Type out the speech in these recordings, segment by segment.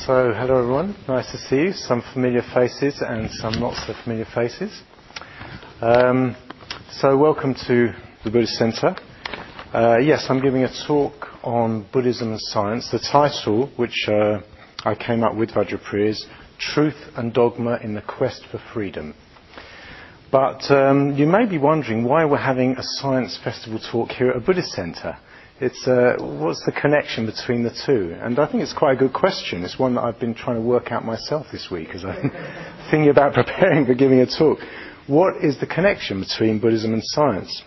So, hello everyone, nice to see you. Some familiar faces and some not so familiar faces. So, welcome to the Buddhist Centre. Yes, I'm giving a talk on Buddhism and Science. The title, which I came up with, Vajrapriya, is Truth and Dogma in the Quest for Freedom. But you may be wondering why we're having a science festival talk here at a Buddhist Centre. It's what's the connection between the two? And I think it's quite a good question. It's one that I've been trying to work out myself this week as I'm thinking about preparing for giving a talk. What is the connection between Buddhism and science?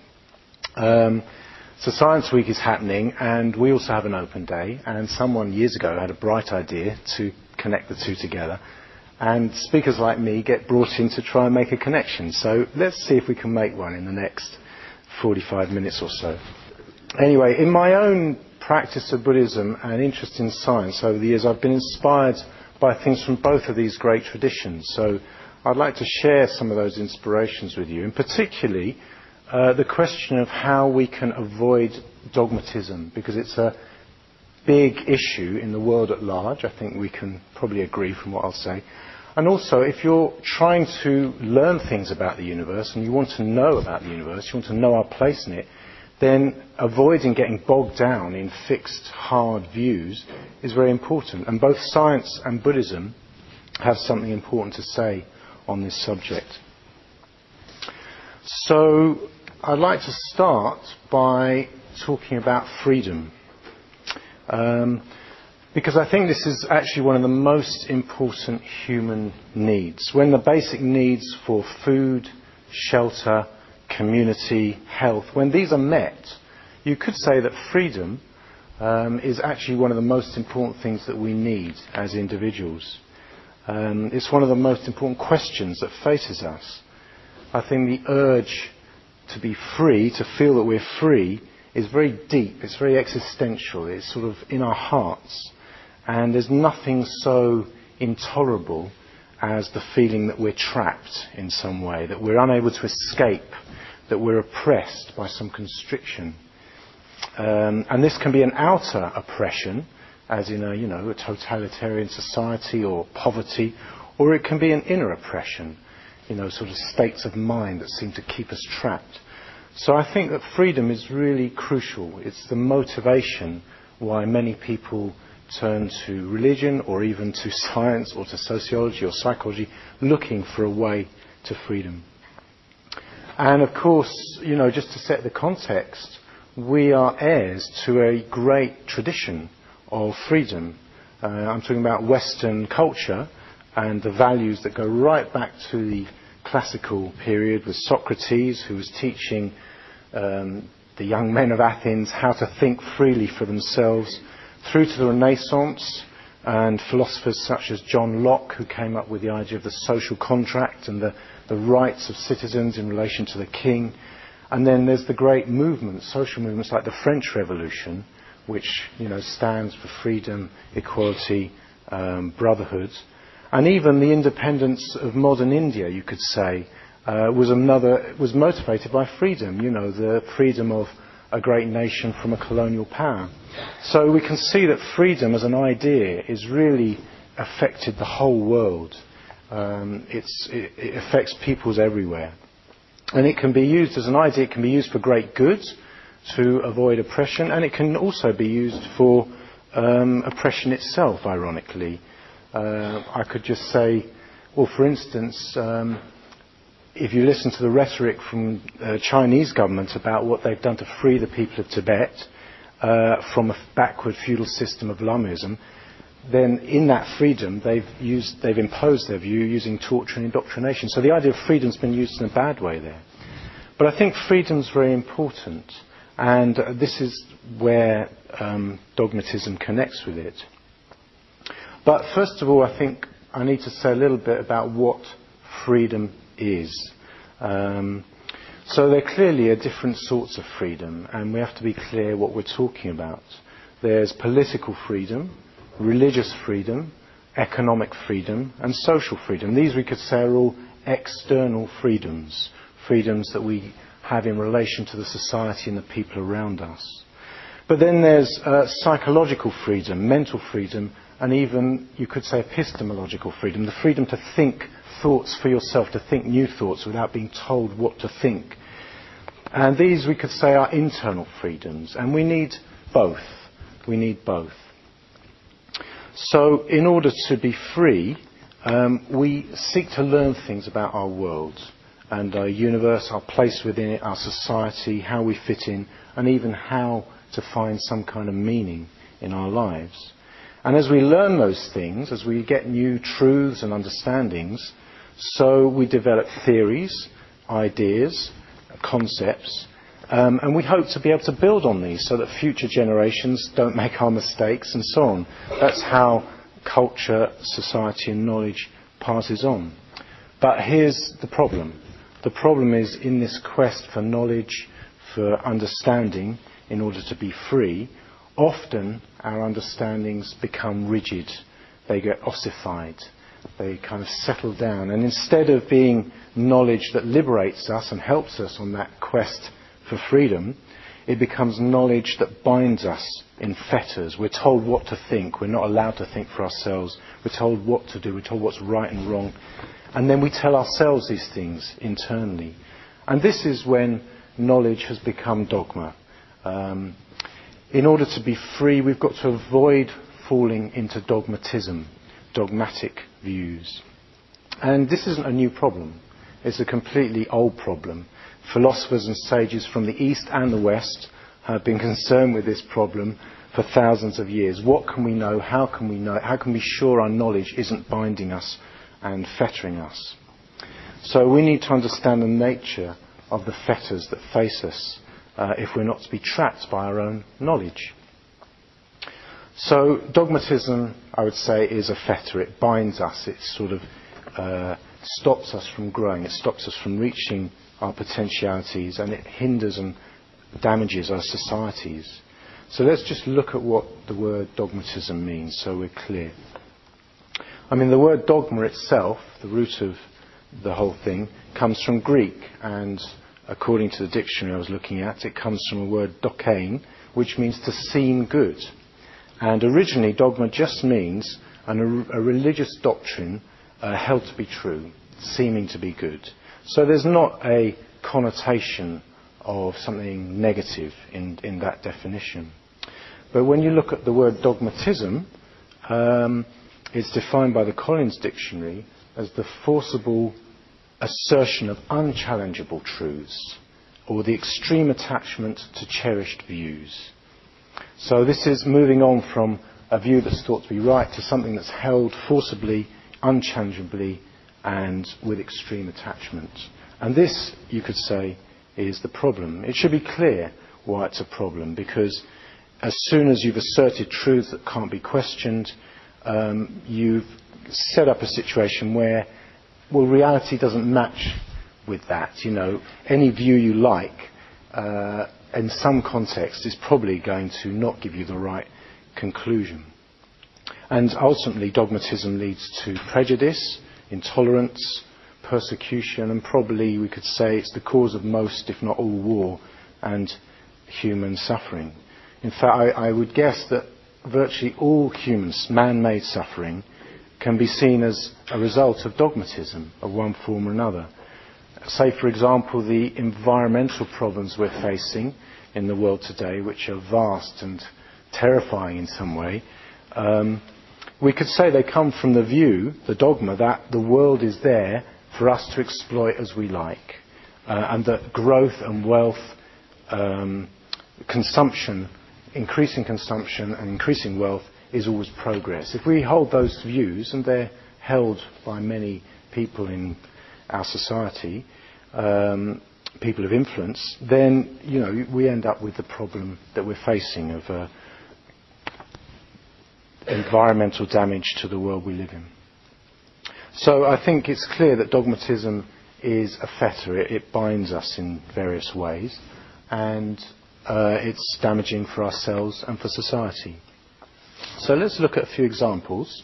So Science Week is happening, and we also have an open day. And someone years ago had a bright idea to connect the two together. And speakers like me get brought in to try and make a connection. So let's see if we can make one in the next 45 minutes or so. Anyway, in my own practice of Buddhism and interest in science over the years, I've been inspired by things from both of these great traditions. So I'd like to share some of those inspirations with you, and particularly the question of how we can avoid dogmatism, because it's a big issue in the world at large. I think we can probably agree from what I'll say. And also, if you're trying to learn things about the universe and you want to know about the universe, you want to know our place in it, then avoiding getting bogged down in fixed, hard views is very important. And both science and Buddhism have something important to say on this subject. So I'd like to start by talking about freedom. Because I think this is actually one of the most important human needs. When the basic needs for food, shelter, community, health, when these are met, you could say that freedom is actually one of the most important things that we need as individuals. It's one of the most important questions that faces us. I think the urge to be free, to feel that we're free, is very deep, it's very existential, it's sort of in our hearts. And there's nothing so intolerable as the feeling that we're trapped in some way, that we're unable to escape, that we're oppressed by some constriction. And this can be an outer oppression, as in a totalitarian society or poverty, or it can be an inner oppression, sort of states of mind that seem to keep us trapped. So I think that freedom is really crucial. It's the motivation why many people turn to religion or even to science or to sociology or psychology, looking for a way to freedom. And of course, just to set the context, we are heirs to a great tradition of freedom. I'm talking about Western culture and the values that go right back to the classical period with Socrates, who was teaching the young men of Athens how to think freely for themselves, through to the Renaissance and philosophers such as John Locke, who came up with the idea of the social contract and the rights of citizens in relation to the king. And then there's the great movements, social movements like the French Revolution, which stands for freedom, equality, brotherhood. And even the independence of modern India, you could say, was motivated by freedom, the freedom of a great nation from a colonial power. So we can see that freedom as an idea is really affected the whole world. It affects peoples everywhere. And it can be used as an idea, it can be used for great good, to avoid oppression, and it can also be used for oppression itself, ironically. I could just say, well, for instance, if you listen to the rhetoric from the Chinese government about what they've done to free the people of Tibet from a backward feudal system of Lamaism, then in that freedom they've imposed their view using torture and indoctrination. So the idea of freedom's been used in a bad way there. But I think freedom's very important, and this is where dogmatism connects with it. But first of all, I think I need to say a little bit about what freedom is. So there clearly are different sorts of freedom, and we have to be clear what we're talking about. There's political freedom, religious freedom, economic freedom, and social freedom. These, we could say, are all external freedoms, freedoms that we have in relation to the society and the people around us. But then there's psychological freedom, mental freedom, and even, you could say, epistemological freedom, the freedom to think thoughts for yourself, to think new thoughts without being told what to think. And these, we could say, are internal freedoms, and we need both. We need both. So in order to be free, we seek to learn things about our world and our universe, our place within it, our society, how we fit in, and even how to find some kind of meaning in our lives. And as we learn those things, as we get new truths and understandings, so we develop theories, ideas, concepts, and we hope to be able to build on these so that future generations don't make our mistakes and so on. That's how culture, society and knowledge passes on. But here's the problem. The problem is, in this quest for knowledge, for understanding, in order to be free, often our understandings become rigid. They get ossified. They kind of settle down. And instead of being knowledge that liberates us and helps us on that quest for freedom, it becomes knowledge that binds us in fetters. We're told what to think. We're not allowed to think for ourselves. We're told what to do. We're told what's right and wrong. And then we tell ourselves these things internally. And this is when knowledge has become dogma. In order to be free, we've got to avoid falling into dogmatism, dogmatic views. And this isn't a new problem. It's a completely old problem. Philosophers and sages from the East and the West have been concerned with this problem for thousands of years. What can we know? How can we know it? How can we be sure our knowledge isn't binding us and fettering us? So we need to understand the nature of the fetters that face us if we're not to be trapped by our own knowledge. So dogmatism, I would say, is a fetter. It binds us. It sort of stops us from growing. It stops us from reaching our potentialities, and it hinders and damages our societies. So let's just look at what the word dogmatism means so we're clear. I mean, the word dogma itself, the root of the whole thing, comes from Greek, and according to the dictionary I was looking at, it comes from a word dokein, which means to seem good. And originally, dogma just means a religious doctrine held to be true, seeming to be good. So there's not a connotation of something negative in that definition. But when you look at the word dogmatism, it's defined by the Collins Dictionary as the forcible assertion of unchallengeable truths, or the extreme attachment to cherished views. So this is moving on from a view that's thought to be right to something that's held forcibly, unchallengeably, and with extreme attachment. And this, you could say, is the problem. It should be clear why it's a problem, because as soon as you've asserted truths that can't be questioned, you've set up a situation where, well, reality doesn't match with that. You know, any view you like, in some context, is probably going to not give you the right conclusion. And ultimately, dogmatism leads to prejudice, intolerance, persecution, and probably we could say it's the cause of most, if not all, war and human suffering. In fact, I would guess that virtually all human man-made suffering can be seen as a result of dogmatism of one form or another. Say, for example, the environmental problems we're facing in the world today, which are vast and terrifying in some way. We could say they come from the view, the dogma, that the world is there for us to exploit as we like, and that growth and wealth, consumption, increasing consumption and increasing wealth is always progress. If we hold those views, and they're held by many people in our society, people of influence, then we end up with the problem that we're facing of environmental damage to the world we live in. So I think it's clear that dogmatism is a fetter. It binds us in various ways, and it's damaging for ourselves and for society. So let's look at a few examples.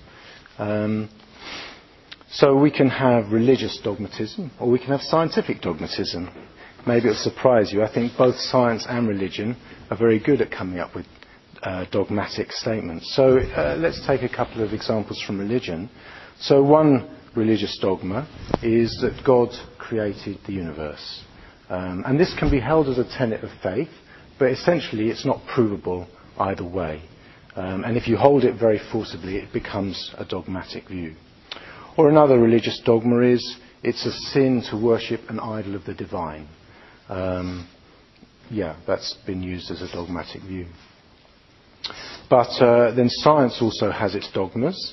So we can have religious dogmatism, or we can have scientific dogmatism. Maybe it'll surprise you. I think both science and religion are very good at coming up with dogmatic statements. So let's take a couple of examples from religion. So one religious dogma is that God created the universe. And this can be held as a tenet of faith, but essentially it's not provable either way. And if you hold it very forcibly, it becomes a dogmatic view. Or another religious dogma is it's a sin to worship an idol of the divine. That's been used as a dogmatic view. But then science also has its dogmas.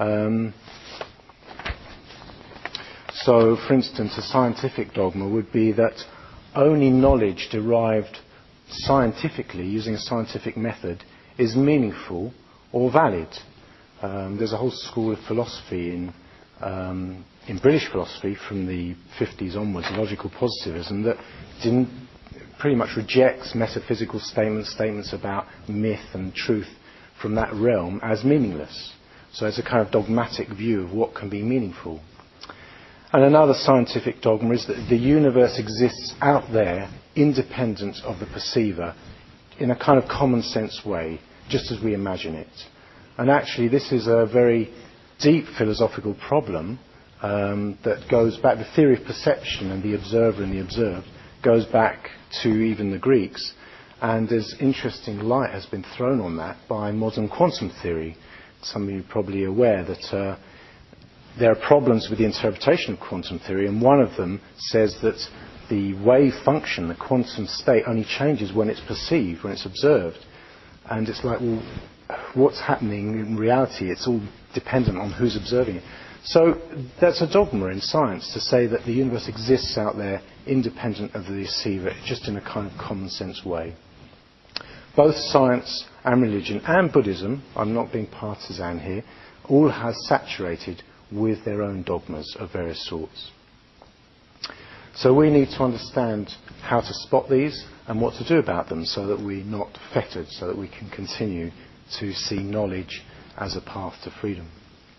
So, for instance, a scientific dogma would be that only knowledge derived scientifically, using a scientific method, is meaningful or valid. There's a whole school of philosophy in British philosophy from the 50s onwards, logical positivism, that pretty much rejects metaphysical statements about myth and truth from that realm as meaningless. So it's a kind of dogmatic view of what can be meaningful. And another scientific dogma is that the universe exists out there, independent of the perceiver, in a kind of common sense way, just as we imagine it. And actually this is a very deep philosophical problem that goes back, the theory of perception and the observer and the observed goes back to even the Greeks. And there's interesting light has been thrown on that by modern quantum theory. Some of you are probably aware that there are problems with the interpretation of quantum theory, and one of them says that the wave function, the quantum state, only changes when it's perceived, when it's observed. And it's like, well, what's happening in reality? It's all dependent on who's observing it. So that's a dogma in science, to say that the universe exists out there independent of the receiver, just in a kind of common sense way. Both science and religion and Buddhism, I'm not being partisan here, all have saturated with their own dogmas of various sorts. So we need to understand how to spot these and what to do about them so that we're not fettered, so that we can continue to see knowledge as a path to freedom.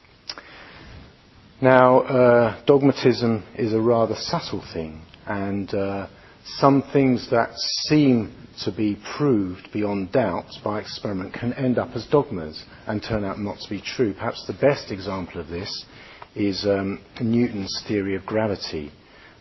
Now, dogmatism is a rather subtle thing, and some things that seem to be proved beyond doubt by experiment can end up as dogmas and turn out not to be true. Perhaps the best example of this is Newton's theory of gravity,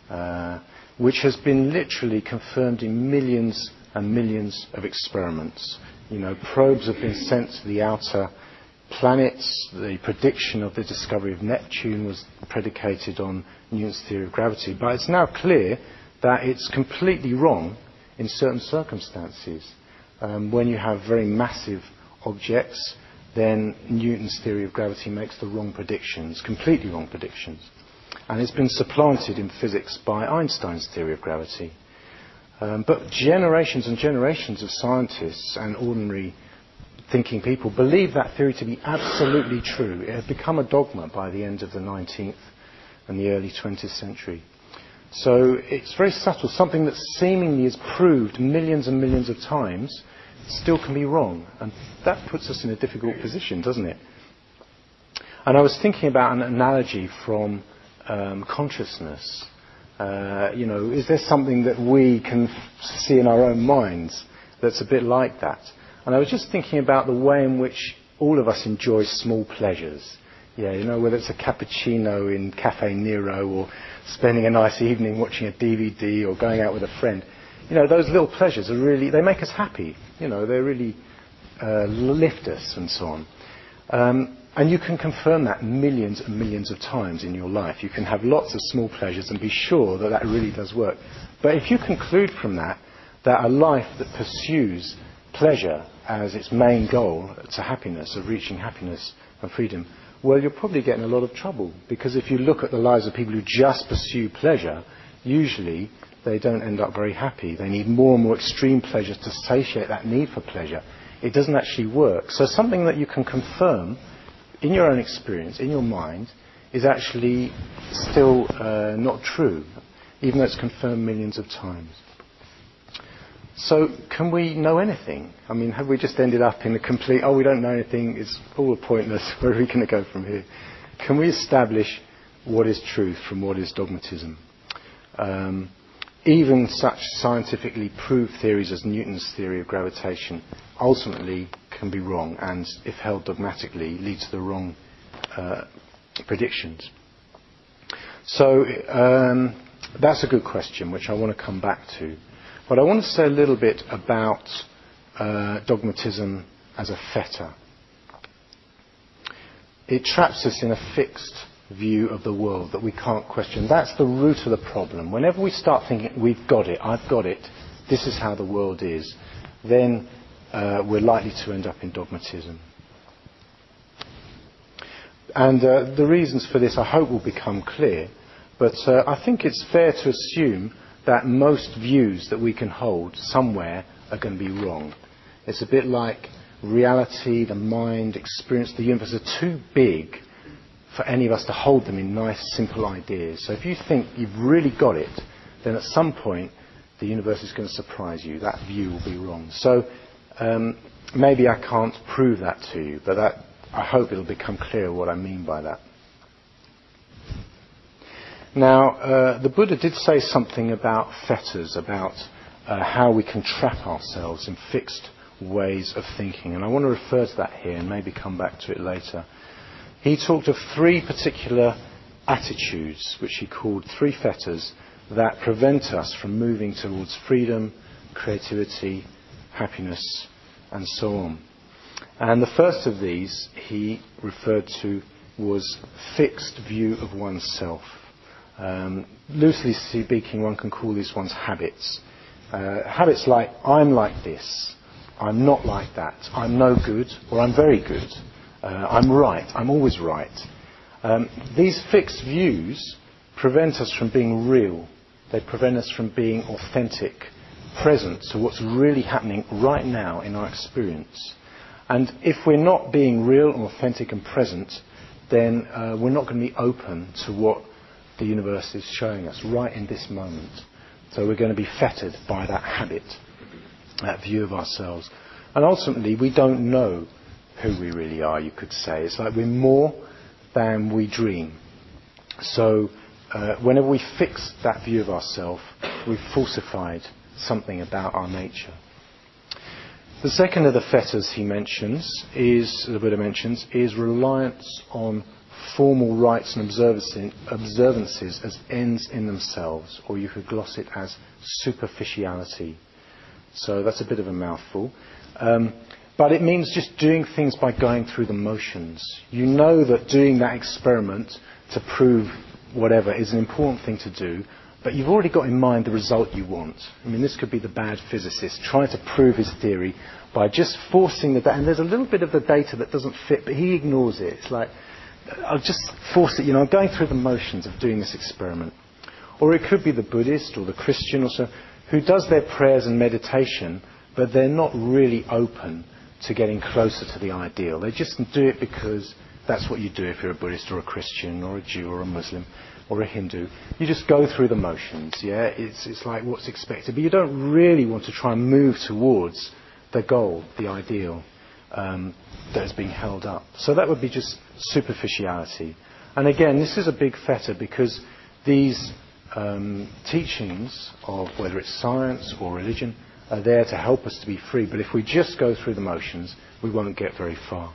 which has been literally confirmed in millions and millions of experiments. Probes have been sent to the outer planets. The prediction of the discovery of Neptune was predicated on Newton's theory of gravity. But it's now clear that it's completely wrong in certain circumstances. When you have very massive objects, then Newton's theory of gravity makes the wrong predictions, completely wrong predictions. And it's been supplanted in physics by Einstein's theory of gravity. But generations and generations of scientists and ordinary thinking people believe that theory to be absolutely true. It had become a dogma by the end of the 19th and the early 20th century. So it's very subtle. Something that seemingly is proved millions and millions of times still can be wrong. And that puts us in a difficult position, doesn't it? And I was thinking about an analogy from consciousness. Is there something that we can see in our own minds that's a bit like that? And I was just thinking about the way in which all of us enjoy small pleasures. Whether it's a cappuccino in Cafe Nero, or spending a nice evening watching a DVD, or going out with a friend. Those little pleasures they make us happy. They really lift us and so on. And you can confirm that millions and millions of times in your life. You can have lots of small pleasures and be sure that that really does work. But if you conclude from that a life that pursues pleasure as its main goal to happiness, of reaching happiness and freedom, well, you're probably getting a lot of trouble. Because if you look at the lives of people who just pursue pleasure, usually they don't end up very happy. They need more and more extreme pleasures to satiate that need for pleasure. It doesn't actually work. So something that you can confirm in your own experience, in your mind, is actually still not true, even though it's confirmed millions of times. So can we know anything? I mean, have we just ended up in a complete, we don't know anything, it's all pointless, where are we going to go from here? Can we establish what is truth from what is dogmatism? Even such scientifically proved theories as Newton's theory of gravitation ultimately can be wrong, and if held dogmatically, lead to the wrong predictions. So that's a good question, which I want to come back to. But I want to say a little bit about dogmatism as a fetter. It traps us in a fixed view of the world that we can't question. That's the root of the problem. Whenever we start thinking, we've got it, I've got it, this is how the world is, then we're likely to end up in dogmatism. And the reasons for this, I hope, will become clear. But I think it's fair to assume that most views that we can hold somewhere are going to be wrong. It's a bit like reality, the mind, experience, the universe are too big for any of us to hold them in nice, simple ideas. So if you think you've really got it, then at some point the universe is going to surprise you. That view will be wrong. So maybe I can't prove that to you, but I hope it'll become clear what I mean by that. Now, the Buddha did say something about fetters, about how we can trap ourselves in fixed ways of thinking. And I want to refer to that here and maybe come back to it later. He talked of 3 particular attitudes, which he called 3 fetters, that prevent us from moving towards freedom, creativity, happiness, and so on. And the first of these he referred to was fixed view of oneself. Loosely speaking, one can call these ones habits. Habits like, I'm like this, I'm not like that, I'm no good, or I'm very good, I'm right, I'm always right. These fixed views prevent us from being real. They prevent us from being authentic, present to what's really happening right now in our experience. And if we're not being real and authentic and present, then we're not going to be open to what the universe is showing us right in this moment. So we're going to be fettered by that habit, that view of ourselves. And ultimately, we don't know who we really are, you could say. It's like we're more than we dream. So whenever we fix that view of ourselves, we've falsified something about our nature. The second of the fetters he mentions the Buddha mentions, is reliance on formal rites and observances as ends in themselves, or you could gloss it as superficiality. So that's a bit of a mouthful. But it means just doing things by going through the motions. You know that doing that experiment to prove whatever is an important thing to do, but you've already got in mind the result you want. I mean, this could be the bad physicist trying to prove his theory by just forcing the data. And there's a little bit of the data that doesn't fit, but he ignores it. It's like, I'll just force it, I'm going through the motions of doing this experiment. Or it could be the Buddhist or the Christian or so, who does their prayers and meditation, but they're not really open to getting closer to the ideal. They just do it because that's what you do if you're a Buddhist or a Christian or a Jew or a Muslim or a Hindu. You just go through the motions, yeah? It's like what's expected. But you don't really want to try and move towards the goal, the ideal, that is being held up. So that would be just superficiality. And again, this is a big fetter because these teachings of whether it's science or religion are there to help us to be free. But if we just go through the motions, we won't get very far.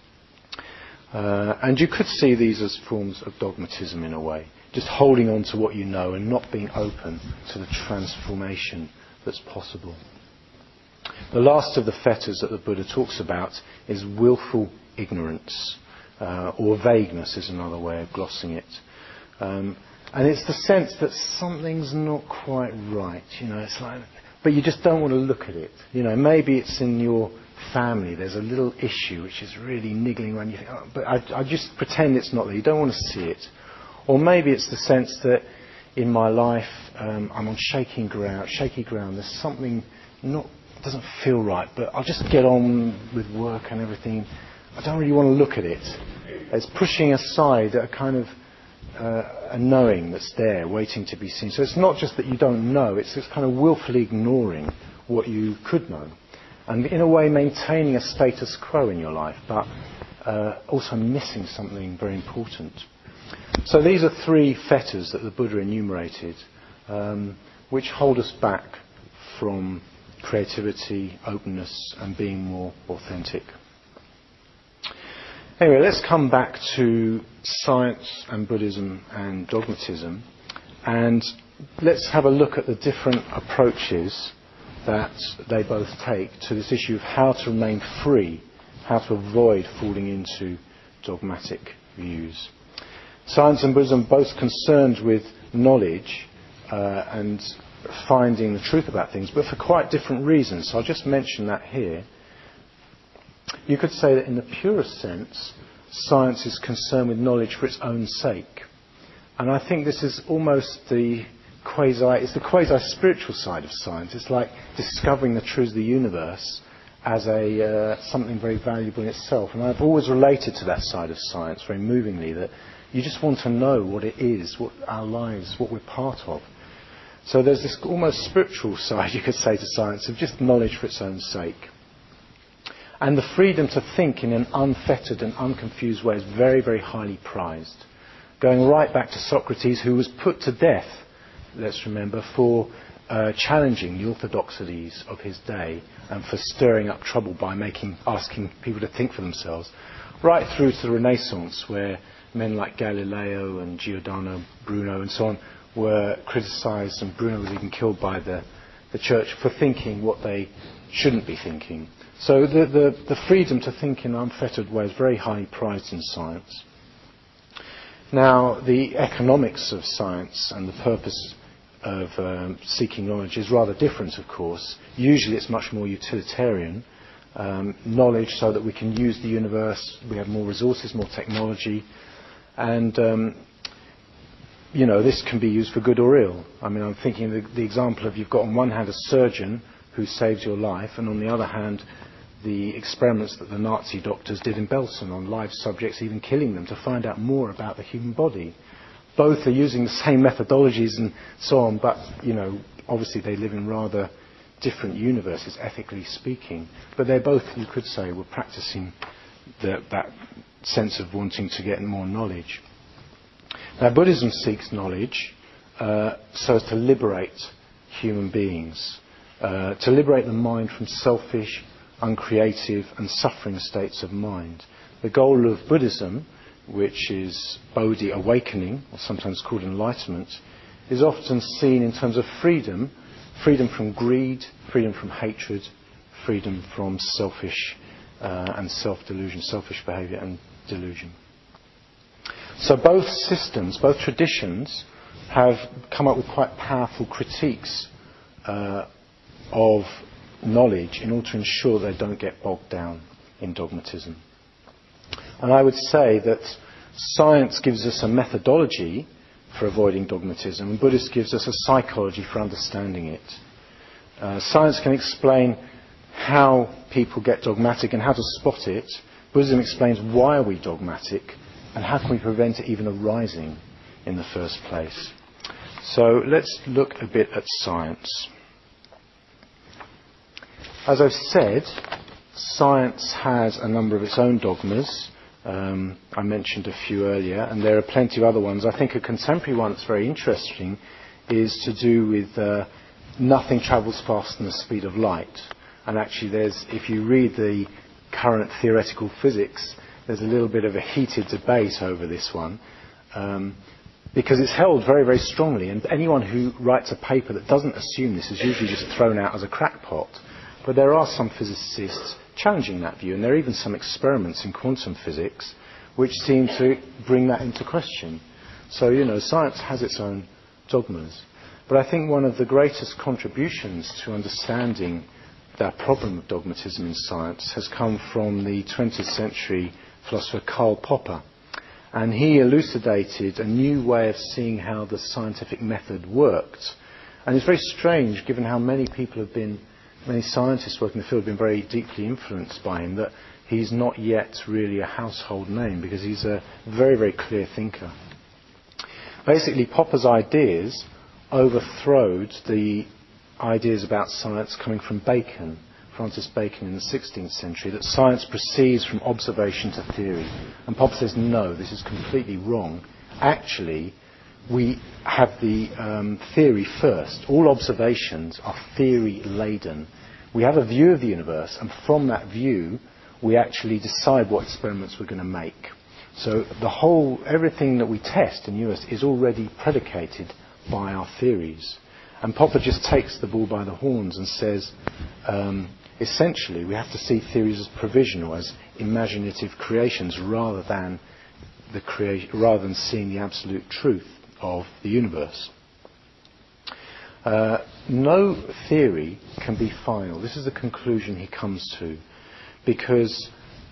And you could see these as forms of dogmatism in a way. Just holding on to what you know and not being open to the transformation that's possible. The last of the fetters that the Buddha talks about is willful ignorance, or vagueness is another way of glossing it. And it's the sense that something's not quite right. It's like, but you just don't want to look at it. Maybe it's in your family. There's a little issue which is really niggling around. You think, but I just pretend it's not there. You don't want to see it. Or maybe it's the sense that in my life I'm on shaky ground. There's something doesn't feel right, but I'll just get on with work and everything. I don't really want to look at it. It's pushing aside a kind of a knowing that's there, waiting to be seen. So it's not just that you don't know, it's this kind of willfully ignoring what you could know. And in a way maintaining a status quo in your life, but also missing something very important. So these are 3 fetters that the Buddha enumerated, which hold us back from creativity, openness, and being more authentic. Anyway, let's come back to science and Buddhism and dogmatism, and let's have a look at the different approaches that they both take to this issue of how to remain free, how to avoid falling into dogmatic views. Science and Buddhism are both concerned with knowledge and finding the truth about things, but for quite different reasons. So I'll just mention that here. You could say that in the purest sense, science is concerned with knowledge for its own sake. And I think this is almost the quasi-spiritual side of science. It's like discovering the truth of the universe as something very valuable in itself. And I've always related to that side of science very movingly, that you just want to know what it is, what our lives, what we're part of. So there's this almost spiritual side, you could say, to science, of just knowledge for its own sake. And the freedom to think in an unfettered and unconfused way is very, very highly prized. Going right back to Socrates, who was put to death, let's remember, for challenging the orthodoxies of his day and for stirring up trouble by asking people to think for themselves, right through to the Renaissance, where men like Galileo and Giordano Bruno and so on were criticised, and Bruno was even killed by the church for thinking what they shouldn't be thinking. So the freedom to think in an unfettered way is very highly prized in science. Now, the economics of science and the purpose of seeking knowledge is rather different, of course. Usually it's much more utilitarian. Knowledge so that we can use the universe, we have more resources, more technology, and this can be used for good or ill. I mean, I'm thinking the example of, you've got on one hand a surgeon who saves your life, and on the other hand the experiments that the Nazi doctors did in Belsen on live subjects, even killing them to find out more about the human body. Both are using the same methodologies and so on, but obviously they live in rather different universes, ethically speaking. But they both, you could say, were practicing that sense of wanting to get more knowledge. Now, Buddhism seeks knowledge so as to liberate human beings, to liberate the mind from selfish, uncreative and suffering states of mind. The goal of Buddhism, which is Bodhi, awakening, or sometimes called enlightenment, is often seen in terms of freedom from greed, freedom from hatred, freedom from selfish and self-delusion, selfish behaviour and delusion. So both systems, both traditions, have come up with quite powerful critiques of knowledge in order to ensure they don't get bogged down in dogmatism. And I would say that science gives us a methodology for avoiding dogmatism, and Buddhism gives us a psychology for understanding it. Science can explain how people get dogmatic and how to spot it. Buddhism explains why are we dogmatic and how can we prevent it even arising in the first place. So let's look a bit at science. As I've said, science has a number of its own dogmas. I mentioned a few earlier, and there are plenty of other ones. I think a contemporary one that's very interesting is to do with nothing travels faster than the speed of light. And actually, if you read the current theoretical physics, there's a little bit of a heated debate over this one, because it's held very, very strongly. And anyone who writes a paper that doesn't assume this is usually just thrown out as a crackpot. But there are some physicists challenging that view, and there are even some experiments in quantum physics which seem to bring that into question. So, science has its own dogmas. But I think one of the greatest contributions to understanding that problem of dogmatism in science has come from the 20th century philosopher Karl Popper. And he elucidated a new way of seeing how the scientific method worked. And it's very strange, given how many scientists working in the field have been very deeply influenced by him, that he's not yet really a household name, because he's a very, very clear thinker. Basically, Popper's ideas overthrowed the ideas about science coming from Bacon, Francis Bacon in the 16th century, that science proceeds from observation to theory. And Popper says, no, this is completely wrong. Actually, we have the theory first. All observations are theory-laden. We have a view of the universe, and from that view, we actually decide what experiments we're going to make. So everything that we test in the universe is already predicated by our theories. And Popper just takes the bull by the horns and says, essentially, we have to see theories as provisional, as imaginative creations, rather than seeing the absolute truth of the universe. No theory can be final. This is the conclusion he comes to, because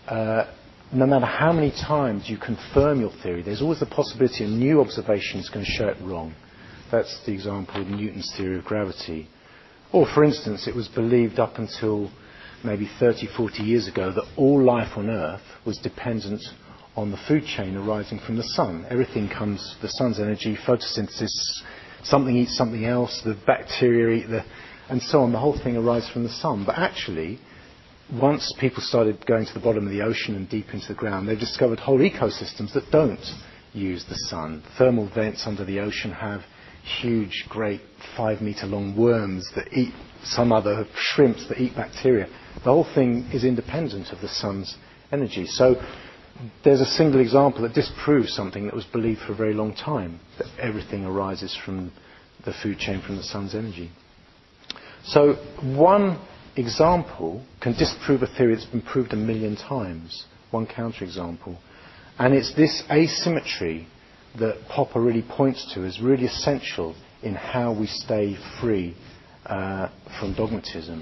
no matter how many times you confirm your theory, there's always the possibility a new observation is going to show it wrong. That's the example of Newton's theory of gravity. Or, for instance, it was believed up until maybe 30, 40 years ago that all life on Earth was dependent on the food chain arising from the sun. Everything comes, the sun's energy, photosynthesis, something eats something else, the bacteria eat and so on. The whole thing arises from the sun. But actually, once people started going to the bottom of the ocean and deep into the ground, they've discovered whole ecosystems that don't use the sun. Thermal vents under the ocean have huge, great 5-meter long worms that eat some other shrimps that eat bacteria. The whole thing is independent of the sun's energy. So there's a single example that disproves something that was believed for a very long time, that everything arises from the food chain from the sun's energy. So one example can disprove a theory that's been proved 1 million times, one counterexample. And it's this asymmetry that Popper really points to as really essential in how we stay free from dogmatism.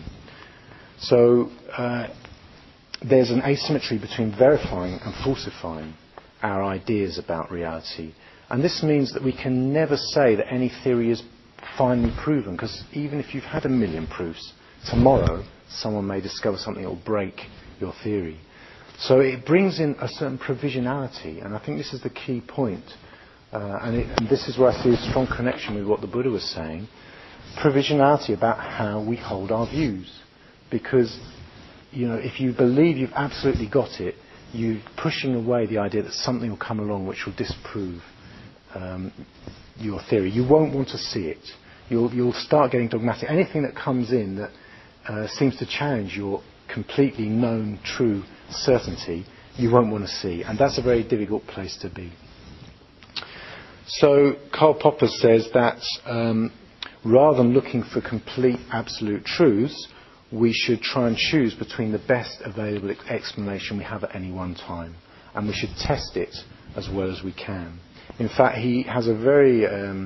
So there's an asymmetry between verifying and falsifying our ideas about reality. And this means that we can never say that any theory is finally proven, because even if you've had 1 million proofs, tomorrow someone may discover something that will break your theory. So it brings in a certain provisionality, and I think this is the key point. And this is where I see a strong connection with what the Buddha was saying. Provisionality about how we hold our views. Because, if you believe you've absolutely got it, you're pushing away the idea that something will come along which will disprove your theory. You won't want to see it. You'll start getting dogmatic. Anything that comes in that seems to challenge your completely known, true certainty, you won't want to see. And that's a very difficult place to be. So Karl Popper says that rather than looking for complete absolute truths, we should try and choose between the best available explanation we have at any one time. And we should test it as well as we can. In fact, he has a very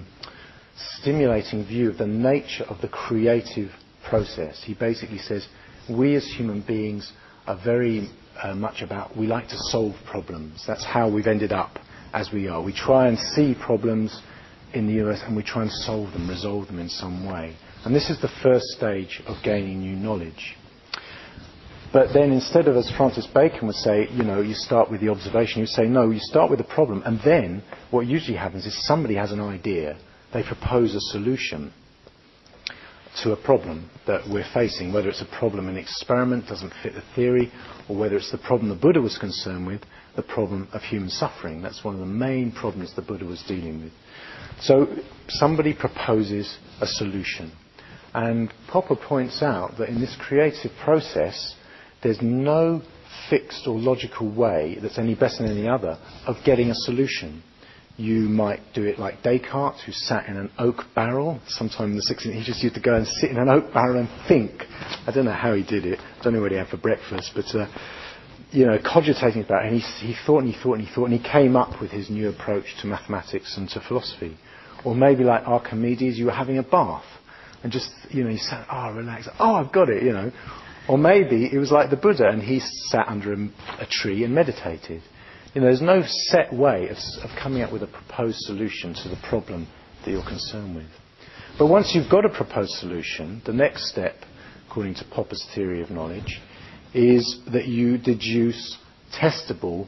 stimulating view of the nature of the creative process. He basically says, we as human beings are very much about, we like to solve problems. That's how we've ended up as we are. We try and see problems in the universe and we try and solve them, resolve them in some way. And this is the first stage of gaining new knowledge. But then instead of, as Francis Bacon would say, you start with the observation, you say, no, you start with the problem, and then what usually happens is somebody has an idea, they propose a solution to a problem that we're facing, whether it's a problem in experiment, doesn't fit the theory, or whether it's the problem the Buddha was concerned with, the problem of human suffering. That's one of the main problems the Buddha was dealing with. So somebody proposes a solution. And Popper points out that in this creative process, there's no fixed or logical way that's any better than any other of getting a solution. You might do it like Descartes, who sat in an oak barrel. Sometime in the 16th, he just used to go and sit in an oak barrel and think. I don't know how he did it. I don't know what he had for breakfast, but cogitating about it. And he thought and he thought and he thought, and he came up with his new approach to mathematics and to philosophy. Or maybe like Archimedes, you were having a bath and just, you sat, relax. I've got it, Or maybe it was like the Buddha and he sat under a tree and meditated. There's no set way of coming up with a proposed solution to the problem that you're concerned with. But once you've got a proposed solution, the next step, according to Popper's theory of knowledge, is that you deduce testable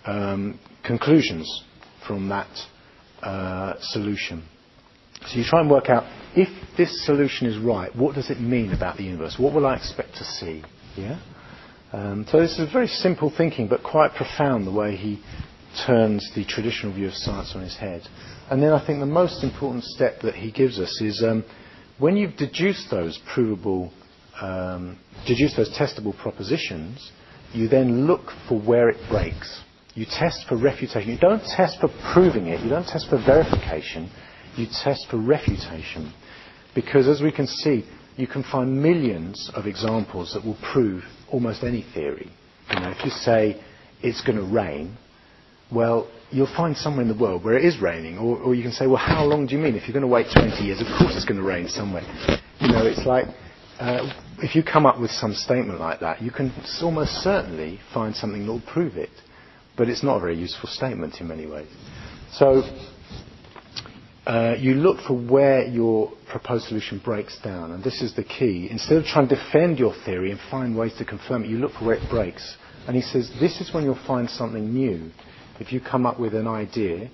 conclusions from that solution. So you try and work out, if this solution is right, what does it mean about the universe? What will I expect to see? Yeah? So this is very simple thinking, but quite profound, the way he turns the traditional view of science on his head. And then I think the most important step that he gives us is when you've deduced those testable propositions, you then look for where it breaks. You test for refutation. You don't test for proving it. You don't test for verification. You test for refutation. Because as we can see, you can find millions of examples that will prove almost any theory. If you say it's going to rain, well, you'll find somewhere in the world where it is raining. Or you can say, well, how long do you mean? If you're going to wait 20 years, of course it's going to rain somewhere. It's like, if you come up with some statement like that, you can almost certainly find something that will prove it. But it's not a very useful statement in many ways. So you look for where your proposed solution breaks down, and this is the key. Instead of trying to defend your theory and find ways to confirm it, you look for where it breaks. And he says this is when you'll find something new. If you come up with an idea,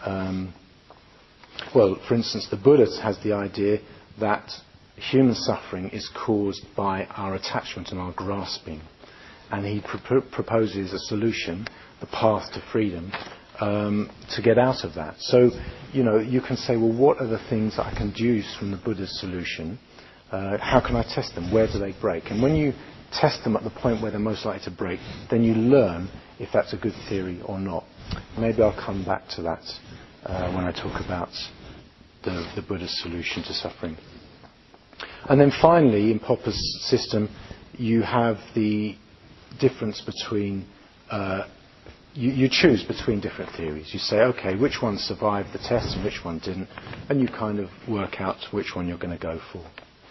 for instance, the Buddha has the idea that human suffering is caused by our attachment and our grasping. And he proposes a solution, the path to freedom, to get out of that. So, you can say, well, what are the things that I can deduce from the Buddha's solution? How can I test them? Where do they break? And when you test them at the point where they're most likely to break, then you learn if that's a good theory or not. Maybe I'll come back to that when I talk about the Buddha's solution to suffering. And then finally, in Popper's system, you have the difference between you choose between different theories. You say, okay, which one survived the test and which one didn't, and you kind of work out which one you're going to go for.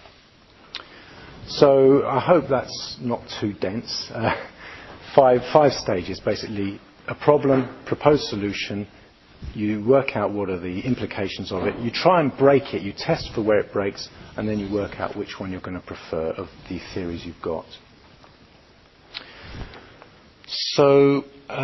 So I hope that's not too dense. Five stages, basically: a problem, proposed solution. You work out what are the implications of it. You try and break it. You test for where it breaks, and then you work out which one you're going to prefer of the theories you've got. So,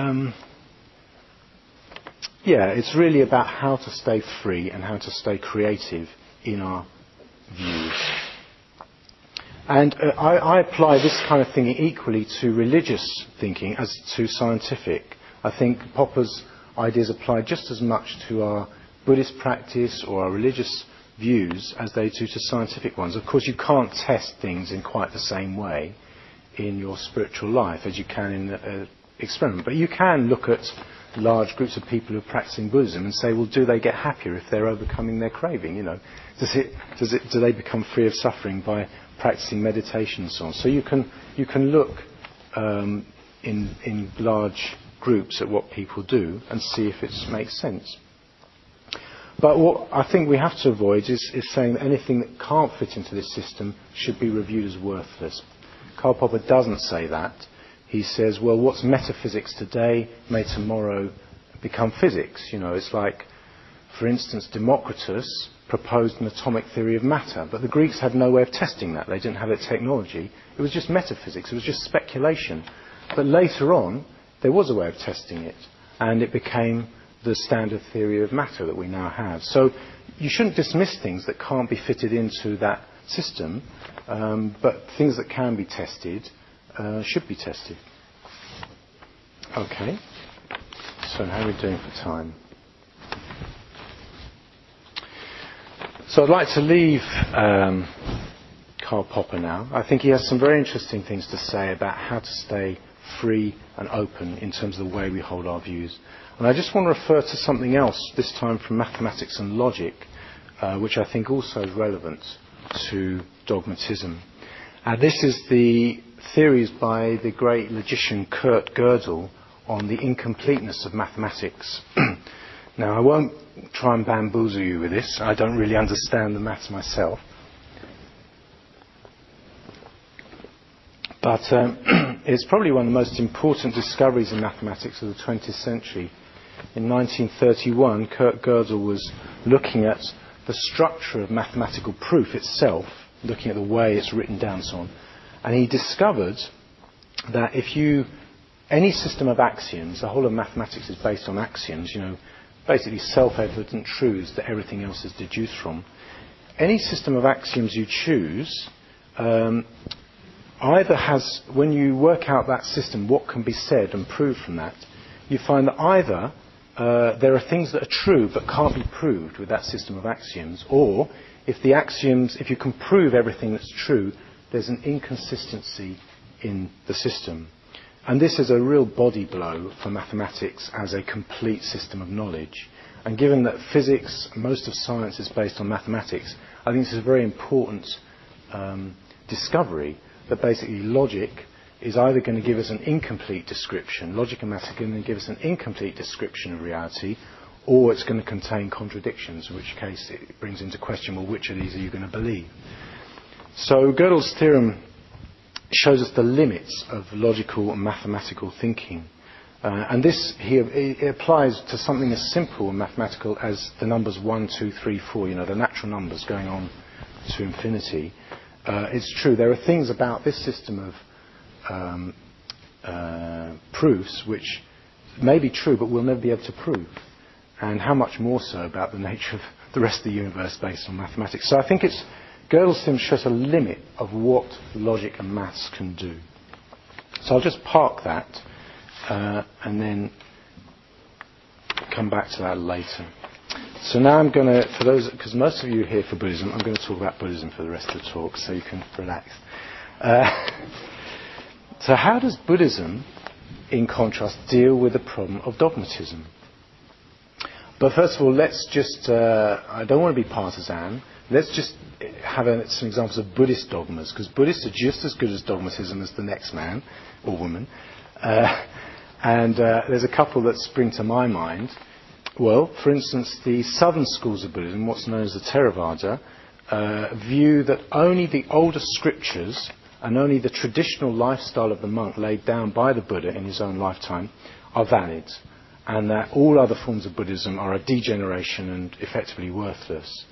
it's really about how to stay free and how to stay creative in our views. And I apply this kind of thinking equally to religious thinking as to scientific. I think Popper's ideas apply just as much to our Buddhist practice or our religious views as they do to scientific ones. Of course, you can't test things in quite the same way in your spiritual life as you can in an experiment. But you can look at large groups of people who are practicing Buddhism and say, well, do they get happier if they're overcoming their craving? Do they become free of suffering by practicing meditation and so on? So you can look in large groups at what people do and see if it makes sense. But what I think we have to avoid is saying that anything that can't fit into this system should be reviewed as worthless. Karl Popper doesn't say that. He says, well, what's metaphysics today may tomorrow become physics. It's like, for instance, Democritus proposed an atomic theory of matter, but the Greeks had no way of testing that. They didn't have the technology. It was just metaphysics. It was just speculation. But later on, there was a way of testing it, and it became the standard theory of matter that we now have. So you shouldn't dismiss things that can't be fitted into that system, but things that can be tested should be tested. Okay. So how are we doing for time? So I'd like to leave Karl Popper now. I think he has some very interesting things to say about how to stay free and open in terms of the way we hold our views. And I just want to refer to something else, this time from Mathematics and Logic, which I think also is relevant to dogmatism. And this is the theories by the great logician Kurt Gödel on the incompleteness of mathematics. Now, I won't try and bamboozle you with this. I don't really understand the maths myself. But it's probably one of the most important discoveries in mathematics of the 20th century. In 1931, Kurt Gödel was looking at the structure of mathematical proof itself, looking at the way it's written down and so on. And he discovered that any system of axioms, the whole of mathematics is based on axioms, basically self-evident truths that everything else is deduced from. Any system of axioms you choose either has, when you work out that system, what can be said and proved from that, you find that either there are things that are true but can't be proved with that system of axioms, or if you can prove everything that's true, there's an inconsistency in the system. And this is a real body blow for mathematics as a complete system of knowledge. And given that physics, most of science is based on mathematics, I think this is a very important discovery that basically logic is either going to give us an incomplete description, logic and maths are going to give us an incomplete description of reality, or it's going to contain contradictions, in which case it brings into question, well, which of these are you going to believe? So Gödel's theorem shows us the limits of logical and mathematical thinking. And this here it applies to something as simple and mathematical as the numbers 1, 2, 3, 4, the natural numbers going on to infinity. It's true, there are things about this system of proofs which may be true but we'll never be able to prove. And how much more so about the nature of the rest of the universe based on mathematics. So I think Gödel's theorem shows a limit of what logic and maths can do. So I'll just park that and then come back to that later. So now I'm going to, for those, because most of you are here for Buddhism, I'm going to talk about Buddhism for the rest of the talk so you can relax. So how does Buddhism, in contrast, deal with the problem of dogmatism? But first of all, let's just, I don't want to be partisan, let's just have some examples of Buddhist dogmas, because Buddhists are just as good as dogmatism as the next man or woman. And there's a couple that spring to my mind. Well, for instance, the southern schools of Buddhism, what's known as the Theravada, view that only the older scriptures and only the traditional lifestyle of the monk laid down by the Buddha in his own lifetime are valid, and that all other forms of Buddhism are a degeneration and effectively worthless.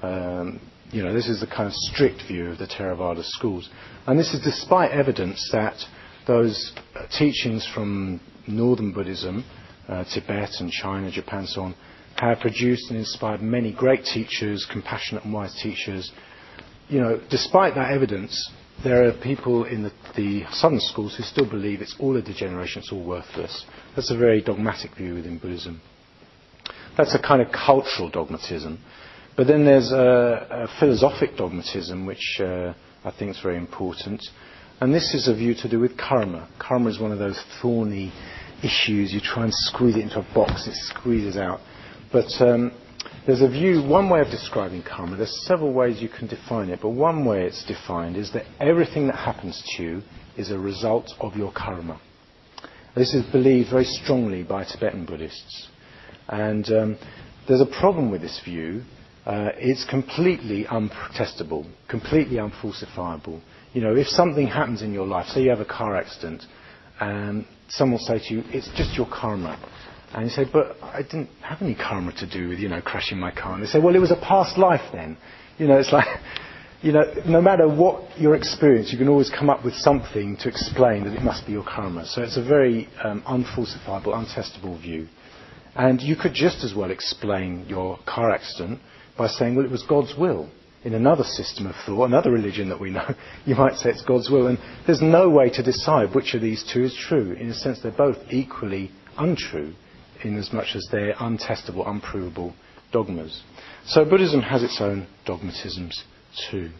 This is the kind of strict view of the Theravada schools. And this is despite evidence that those teachings from northern Buddhism, Tibet and China, Japan, so on, have produced and inspired many great teachers, compassionate and wise teachers. Despite that evidence, there are people in the southern schools who still believe it's all a degeneration, it's all worthless. That's a very dogmatic view within Buddhism. That's a kind of cultural dogmatism. But then there's a philosophic dogmatism, which I think is very important. And this is a view to do with karma. Karma is one of those thorny issues. You try and squeeze it into a box, it squeezes out. But there's a view, one way of describing karma. There's several ways you can define it, but one way it's defined is that everything that happens to you is a result of your karma. This is believed very strongly by Tibetan Buddhists. And there's a problem with this view. It's completely unprotestable, completely unfalsifiable. If something happens in your life, say you have a car accident, and someone will say to you, it's just your karma. And you say, but I didn't have any karma to do with, crashing my car. And they say, well, it was a past life then. It's like, no matter what your experience, you can always come up with something to explain that it must be your karma. So it's a very unfalsifiable, untestable view. And you could just as well explain your car accident by saying, well, it was God's will. In another system of thought, another religion that we know, you might say it's God's will. And there's no way to decide which of these two is true. In a sense, they're both equally untrue, in as much as they're untestable, unprovable dogmas. So Buddhism has its own dogmatisms too.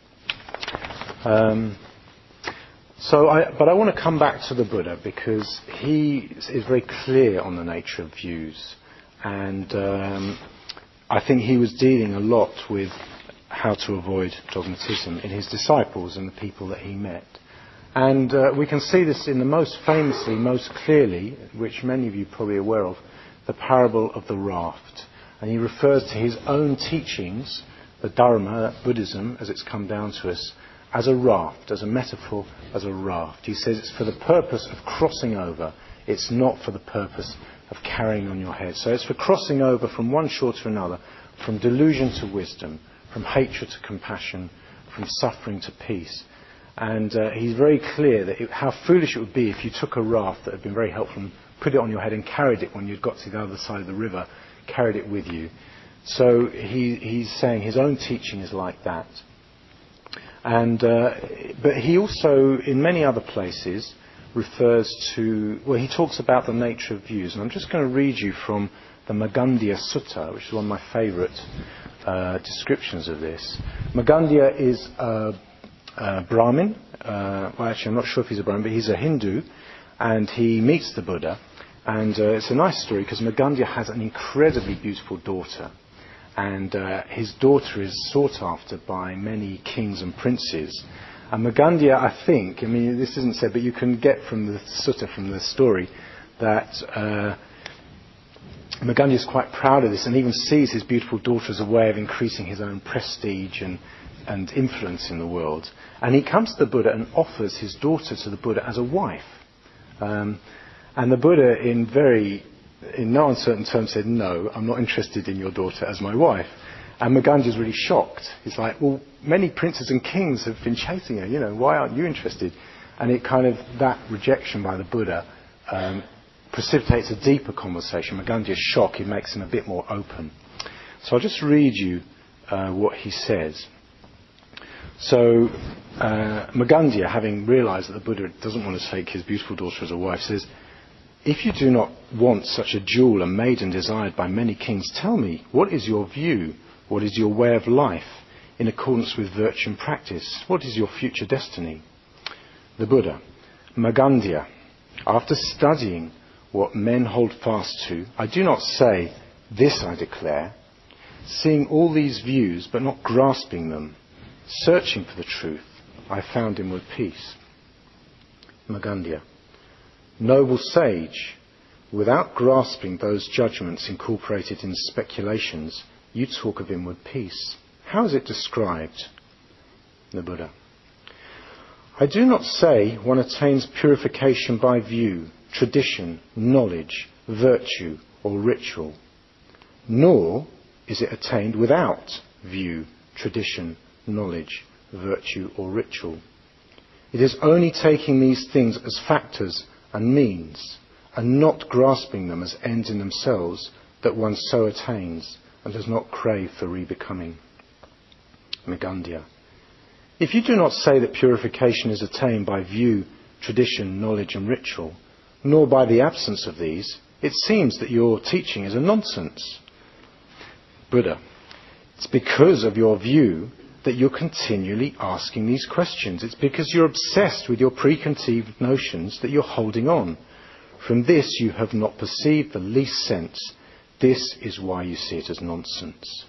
But I want to come back to the Buddha, because he is very clear on the nature of views. And I think he was dealing a lot with how to avoid dogmatism in his disciples and the people that he met. And we can see this in the most famously, most clearly, which many of you are probably aware of, the parable of the raft. And he refers to his own teachings, the Dharma, Buddhism, as it's come down to us, as a raft, as a metaphor, as a raft. He says it's for the purpose of crossing over. It's not for the purpose of carrying on your head. So it's for crossing over from one shore to another, from delusion to wisdom, from hatred to compassion, from suffering to peace. And he's very clear that how foolish it would be if you took a raft that had been very helpful and put it on your head and carried it when you'd got to the other side of the river, carried it with you. So he's saying his own teaching is like that. And but he also, in many other places, refers to, he talks about the nature of views. And I'm just going to read you from the Magandhya Sutta, which is one of my favourite descriptions of this. Magandhya is a Brahmin. Actually, I'm not sure if he's a Brahmin, but he's a Hindu. and he meets the Buddha. And it's a nice story because Magandhya has an incredibly beautiful daughter. And his daughter is sought after by many kings and princes. And Magandhya, I think, I mean, this isn't said, but you can get from the sutta, from the story, that Magandhya is quite proud of this and even sees his beautiful daughter as a way of increasing his own prestige and influence in the world. And he comes to the Buddha and offers his daughter to the Buddha as a wife. And the Buddha, in no uncertain terms, said, "No, I'm not interested in your daughter as my wife." And Magandhya is really shocked. He's like, "Well, many princes and kings have been chasing her. Why aren't you interested?" And it that rejection by the Buddha precipitates a deeper conversation. Magandhya's shock, it makes him a bit more open. So I'll just read you what he says. So Magandhya, having realized that the Buddha doesn't want to take his beautiful daughter as a wife, says, "If you do not want such a jewel, a maiden desired by many kings, tell me, what is your view? What is your way of life in accordance with virtue and practice? What is your future destiny?" The Buddha: "Magandhya, after studying what men hold fast to, I do not say, 'This I declare,' seeing all these views but not grasping them, searching for the truth, I found inward peace." Magandhya: "Noble sage, without grasping those judgments incorporated in speculations, you talk of inward peace. How is it described?" The Buddha: "I do not say one attains purification by view, tradition, knowledge, virtue, or ritual. Nor is it attained without view, tradition, knowledge, virtue, or ritual. It is only taking these things as factors and means, and not grasping them as ends in themselves, that one so attains and does not crave for rebecoming." Magandhya: "If you do not say that purification is attained by view, tradition, knowledge, and ritual, nor by the absence of these, it seems that your teaching is a nonsense." Buddha: "It's because of your view that you're continually asking these questions. It's because you're obsessed with your preconceived notions that you're holding on. From this you have not perceived the least sense. This is why you see it as nonsense."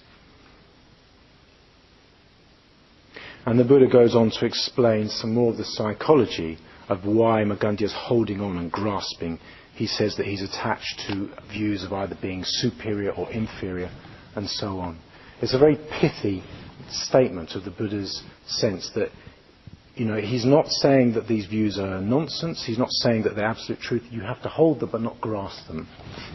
And the Buddha goes on to explain some more of the psychology of why Magandhya is holding on and grasping. He says that he's attached to views of either being superior or inferior, and so on. It's a very pithy statement of the Buddha's sense that, he's not saying that these views are nonsense. He's not saying that they're absolute truth. You have to hold them but not grasp them.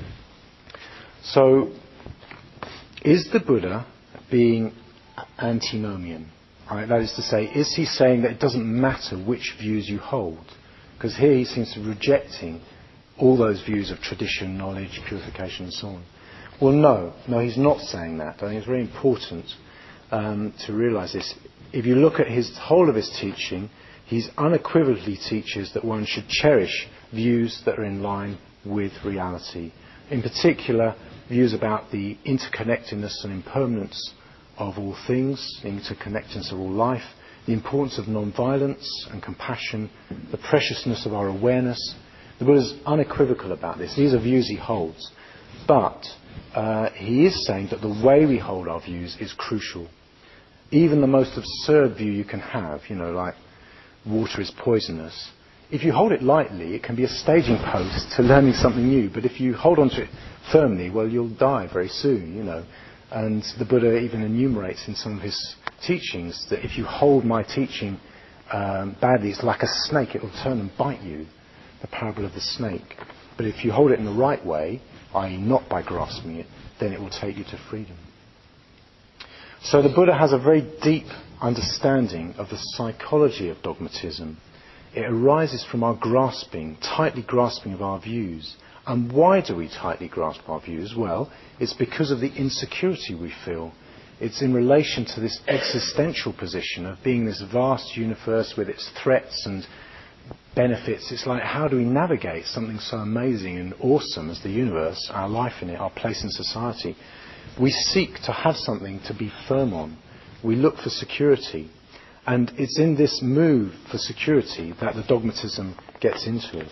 So, is the Buddha being antinomian? Right, that is to say, is he saying that it doesn't matter which views you hold? Because here he seems to be rejecting all those views of tradition, knowledge, purification, and so on. Well, no, he's not saying that. I think it's very important to realise this. If you look at his whole of his teaching, he unequivocally teaches that one should cherish views that are in line with reality. In particular, views about the interconnectedness and impermanence of all things, the interconnectedness of all life, the importance of non-violence and compassion, the preciousness of our awareness. The Buddha is unequivocal about this. These are views he holds. But he is saying that the way we hold our views is crucial. Even the most absurd view you can have, like water is poisonous, if you hold it lightly, it can be a staging post to learning something new. But if you hold on to it firmly, well, you'll die very soon, And the Buddha even enumerates in some of his teachings that if you hold my teaching badly, it's like a snake, it will turn and bite you. The parable of the snake. But if you hold it in the right way, i.e. not by grasping it, then it will take you to freedom. So the Buddha has a very deep understanding of the psychology of dogmatism. It arises from our tightly grasping of our views. And why do we tightly grasp our views? Well, it's because of the insecurity we feel. It's in relation to this existential position of being this vast universe with its threats and benefits. It's like, how do we navigate something so amazing and awesome as the universe, our life in it, our place in society? We seek to have something to be firm on. We look for security. And it's in this move for security that the dogmatism gets into us.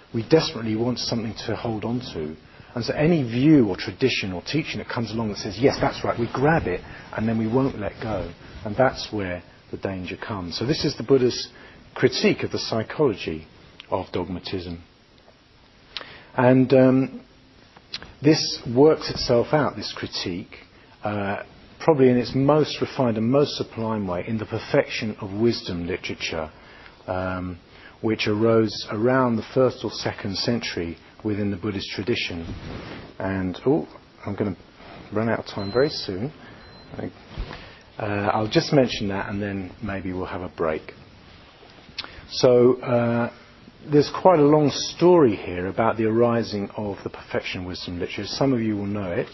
we desperately want something to hold on to. And so any view or tradition or teaching that comes along that says, yes, that's right, we grab it and then we won't let go. And that's where the danger comes. So this is the Buddha's critique of the psychology of dogmatism. And this works itself out, this critique, probably in its most refined and most sublime way, in the Perfection of Wisdom literature, which arose around the 1st or 2nd century within the Buddhist tradition. And, I'm going to run out of time very soon. I'll just mention that and then maybe we'll have a break. So, there's quite a long story here about the arising of the Perfection of Wisdom literature. Some of you will know it.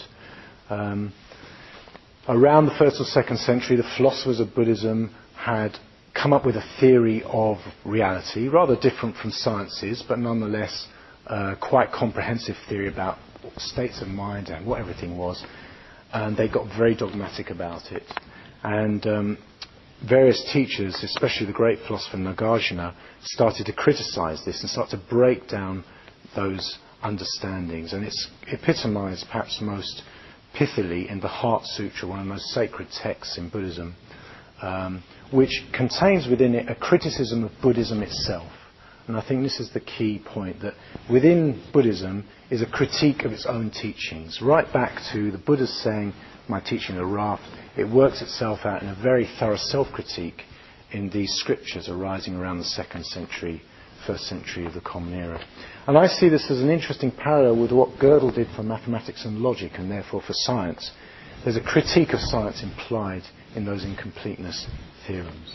Around the 1st or 2nd century, the philosophers of Buddhism had come up with a theory of reality, rather different from science's, but nonetheless quite comprehensive theory about states of mind and what everything was. And they got very dogmatic about it. And various teachers, especially the great philosopher Nagarjuna, started to criticize this and start to break down those understandings. And it's epitomized perhaps most pithily in the Heart Sutra, one of the most sacred texts in Buddhism, which contains within it a criticism of Buddhism itself. And I think this is the key point, that within Buddhism is a critique of its own teachings. Right back to the Buddha saying, my teaching are raft, it works itself out in a very thorough self-critique in these scriptures arising around the 2nd century, 1st century of the Common Era. And I see this as an interesting parallel with what Gödel did for mathematics and logic, and therefore for science. There's a critique of science implied in those incompleteness theorems.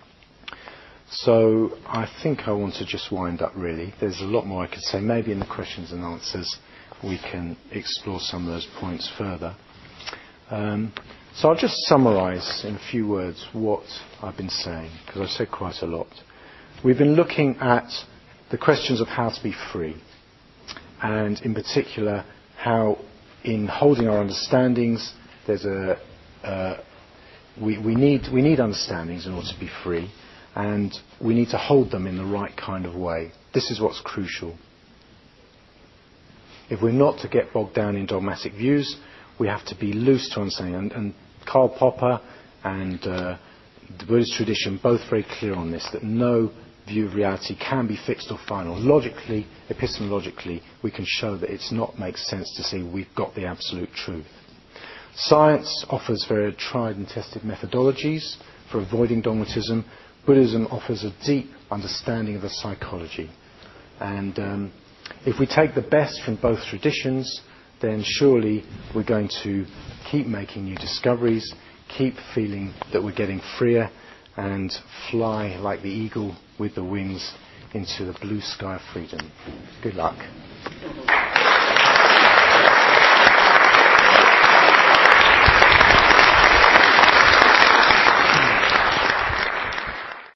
So I think I want to just wind up really. There's a lot more I could say. Maybe in the questions and answers we can explore some of those points further. So I'll just summarise in a few words what I've been saying, because I've said quite a lot. We've been looking at the questions of how to be free, and in particular how in holding our understandings there's we need understandings in order to be free, and we need to hold them in the right kind of way. This is what's crucial. If we're not to get bogged down in dogmatic views, we have to be loose to understanding. And Karl Popper and the Buddhist tradition both very clear on this, that no view of reality can be fixed or final. Logically, epistemologically, we can show that it's not makes sense to say we've got the absolute truth. Science offers very tried and tested methodologies for avoiding dogmatism. Buddhism offers a deep understanding of the psychology. And if we take the best from both traditions, then surely we're going to keep making new discoveries, keep feeling that we're getting freer, and fly like the eagle with the wings into the blue sky of freedom. Good luck.